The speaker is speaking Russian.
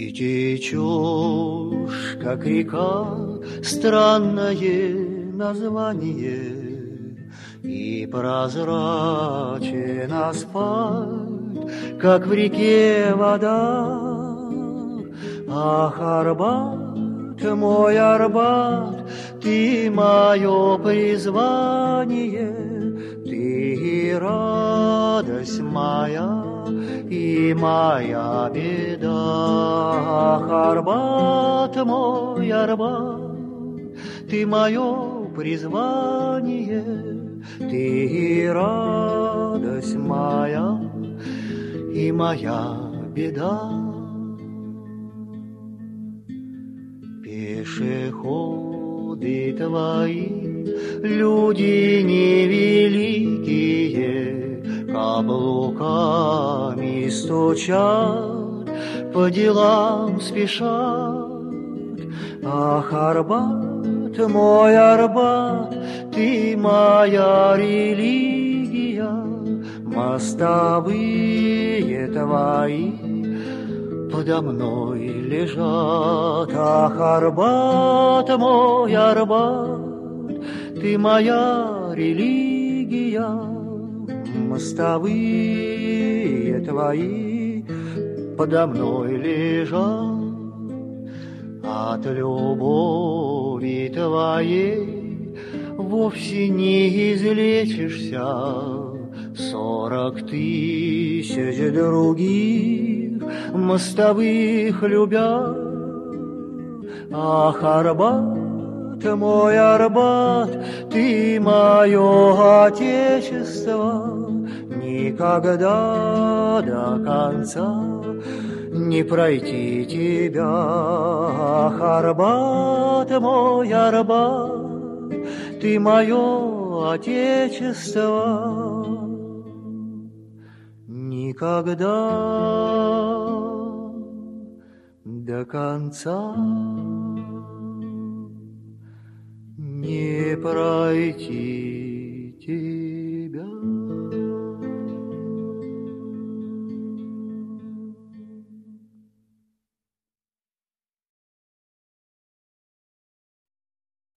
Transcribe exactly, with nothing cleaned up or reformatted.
течешь, как река, странное название, и прозрачен асфальт, как в реке вода. Ах, Арбат, мой Арбат, ты мое призвание, ты радость моя и моя беда. Ах, Арбат, мой Арбат, ты мое призвание, ты радость моя и моя беда. Пешеходы твои, люди невеликие, каблуками стучат, по делам спешат. Ах, Арбат, мой Арбат, ты моя религия, мостовые твои подо мной лежат. Ах, Арбат, мой Арбат, ты моя религия, мостовые твои подо мной лежат. От любови твоей вовсе не излечишься, сорок тысяч других мостовых любя. Ах, Арбат, мой Арбат, ты мое отечество, никогда до конца не пройти тебя. Ах, Арбат, мой Арбат, ты мое отечество, никогда до конца не пройти тебя.